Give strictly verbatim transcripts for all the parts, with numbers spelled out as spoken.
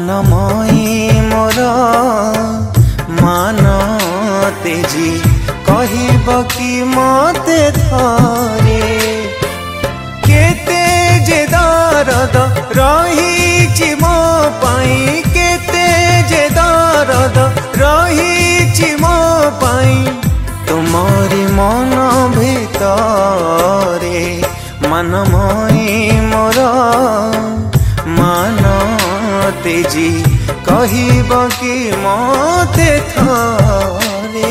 मनमयी मोर मान तेजी कहब कि मते थरे केते जे दर्द रही मो पाई केते जे दर्द रही मो पाई तुमरी मन भितरे मनमयी मोर मान तेजी कहब कि मते थरे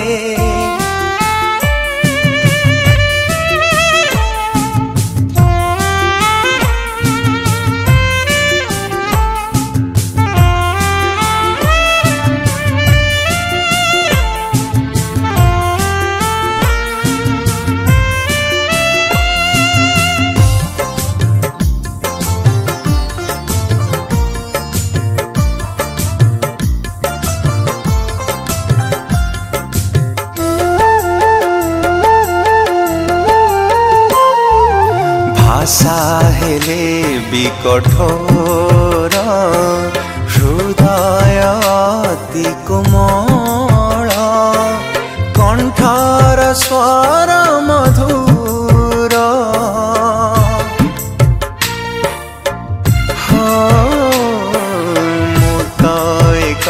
आशा हेले भी कठोर हृदय अति कोमल कंठर स्वर मधुर हो मुत एक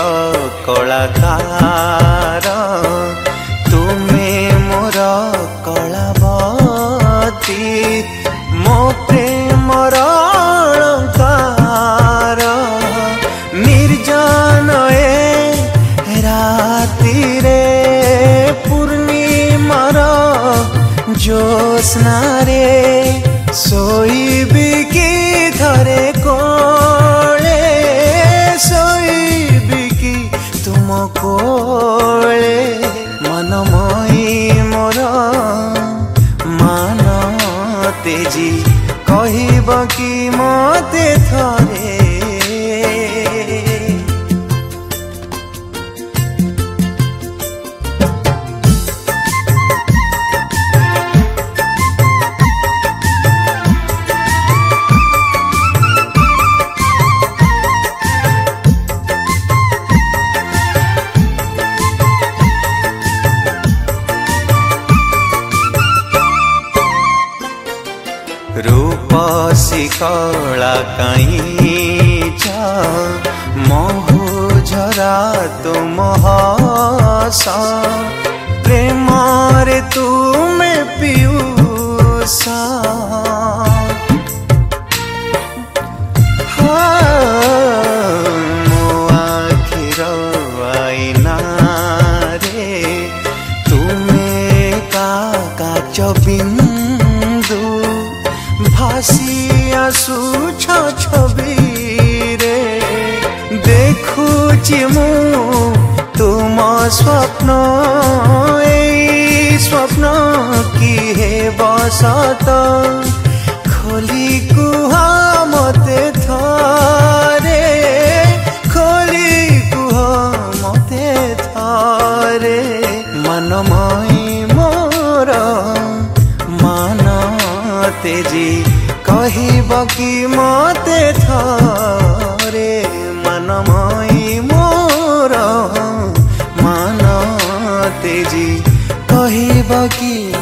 कलाकार तुमे मोर कलावती मो प्रेमर अलंकार निर्जन ए राति रे पूर्णिमार ज्योत्स्ना रे सोईबी कि थरे कोले सोईबी कि तुम कोले मनमयी मोर मान तेजी कहब कि मते थरे रूपसी कला कईच महु झरा तुम हस प्रेम रे तुमे पीयूष मो आखिर आईना रे तुमे का काच बिंदु भासी आसुछ छवि रे देखुची मु तुम स्वप्न ए स्वप्न कि हे बसत खोली कुह मते थरे खोली कुह मते थरे मनमयी मोर मान तेजी कहब कि मते थरे मनमयी मोर मान तेजी कहब कि